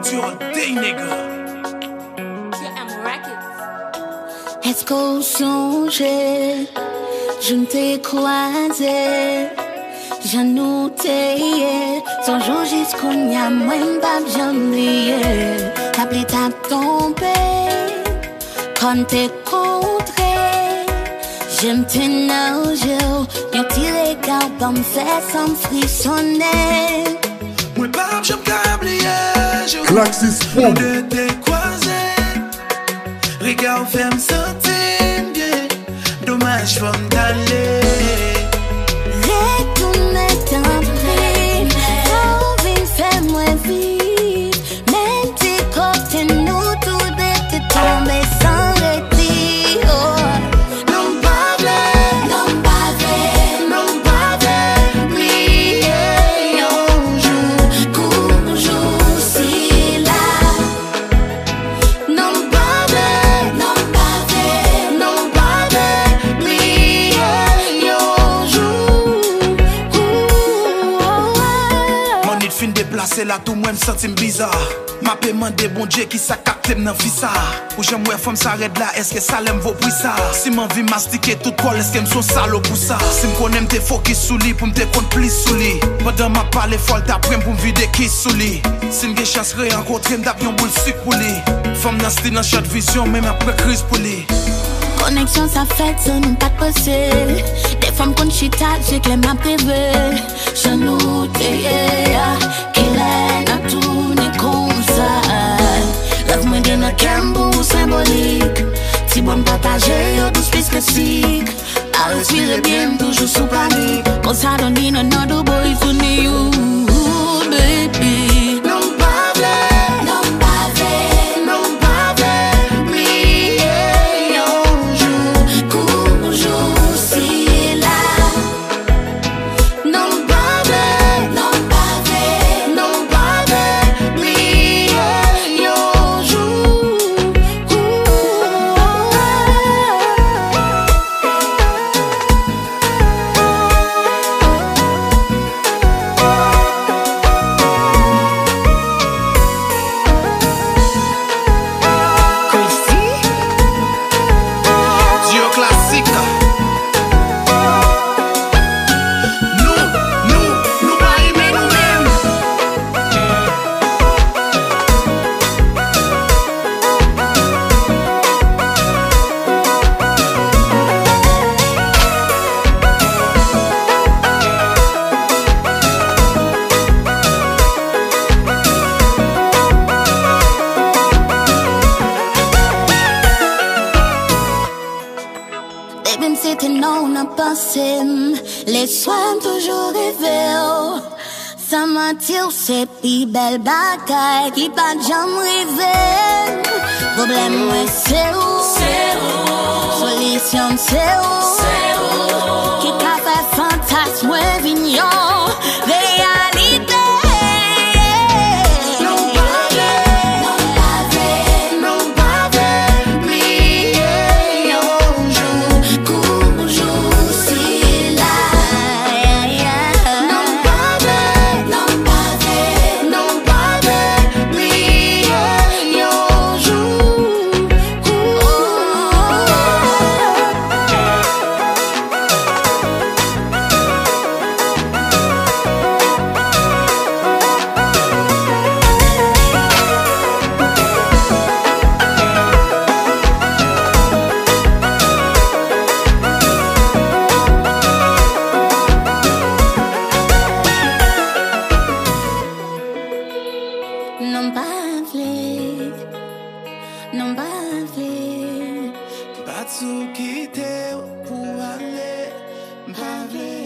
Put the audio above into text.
all day, nigga. Est-ce qu'on songeait, je ne t'ai croisé, je nous t'ai, son jour jusqu'au n'y moins pas j'oublié, la pluie t'a tombé, quand t'es contré, j'aime tes nausées, y'a tiré car pas me faire sans frissonner. Moi pas j'aime oublier, Klaxis nous deux t'es croisés. Regarde, fais me sentir bien. Dommage, faut me d'aller. Retourne dans le faut vite faire moi vivre. Même tes côtés, nous tous deux te tomber sans répit. Non pas vrai, Non pas vrai, non pas vrai. prier un jour, toujours si là. Non pas vrai, non pas vrai, Non pas vrai. prier un jour. Mon nid fin déplacé là, tout moi me sentim bizarre. Ma paiement des bon Dieu qui ça capte m'nan fissa. Ou j'aime ouais femme s'arrête là, est-ce que ça l'aime vaut pour ça? Si m'envie mastiquer tout col, est-ce que m'son salo pour ça? Si m'connaît m'te focus sous li, pour m'te compte plus sous li. Pendant ma parle folle t'apprends pour m'vider qui sous li. Si m'ge chance rencontrer m'dap yon boule sucre pour li. Femme nan style nan shot vision, même après crise pour li. Connexion ça fait ça nous pas passer. Des femmes qu'on chita, j'ai que m'a privé. Je nous qu'il est n'a tout ni comme ça. Love-moi de nos cambou symbolique. Si bon partager, yo douce plus que sick. À respirer bien, toujours sous panique. Quand ça donne une autre boy to you, baby. Non pas vrai, Non pas vrai. non pas vrai. Prier un jour, toujours si là. Non pas vrai, non pas vrai, Non pas vrai. prier un jour. Dio classique. Nous pas aimer nous-mêmes. Baby, c'était non, on a pensé. Les soins toujours rêvé. Ça m'attire, c'est plus belle bataille qui pas jamais rêvé. Problème, ouais, c'est où? Solution, c'est où? Qui t'a fait fantasme, ouais, vignon. Réalité. Non pas vrai, Non pas vrai. non pas vrai. Prier un jour, toujours si là. Non pas vrai, Non pas vrai, non pas vrai. prier un jour. Non pas vrai, non pas vrai. Pas tout quitter pour aller, pas vrai.